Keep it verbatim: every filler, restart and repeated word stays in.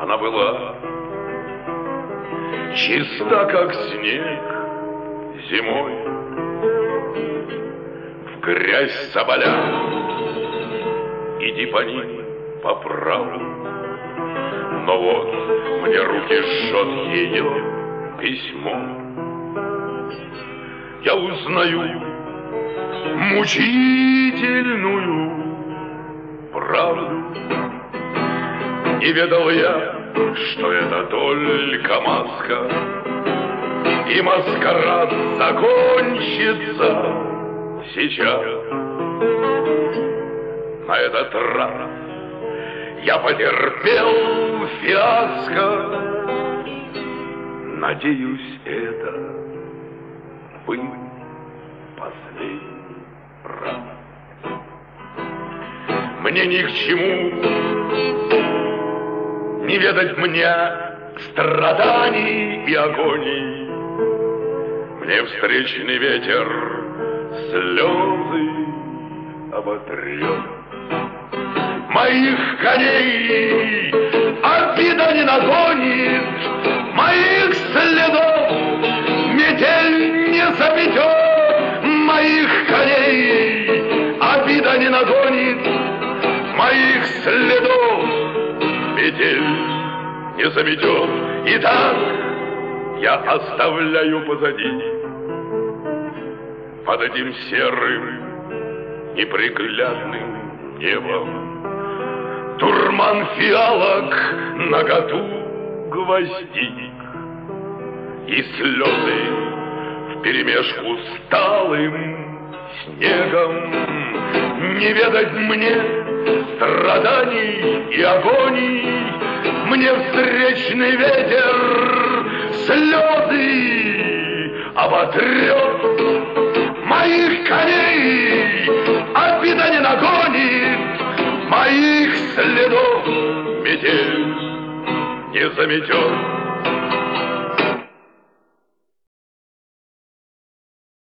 она была чиста, как снег зимой. В грязь соболя, иди по ним по праву. Но вот мне руки жжет ее письмо. Я узнаю мучительную правду. Не ведал я, что это только маска, и маскарад закончится сейчас. На этот раз я потерпел фиаско. Надеюсь, это был последний раз. Мне ни к чему не ведать мне страданий и агоний. Мне встречный ветер слезы оботрет. Моих коней обида не нагонит, моих следов метель не заметет. Моих коней обида не нагонит, моих следов метель не заметет. Итак, я оставляю позади под этим серым неприглядным небом дурман фиалок, наготу гвоздик и слезы вперемешку с талым снегом. Не ведать мне страданий и агоний, мне встречный ветер слезы оботрет. Моих коней обида не нагонит, моих следов метель не заметет.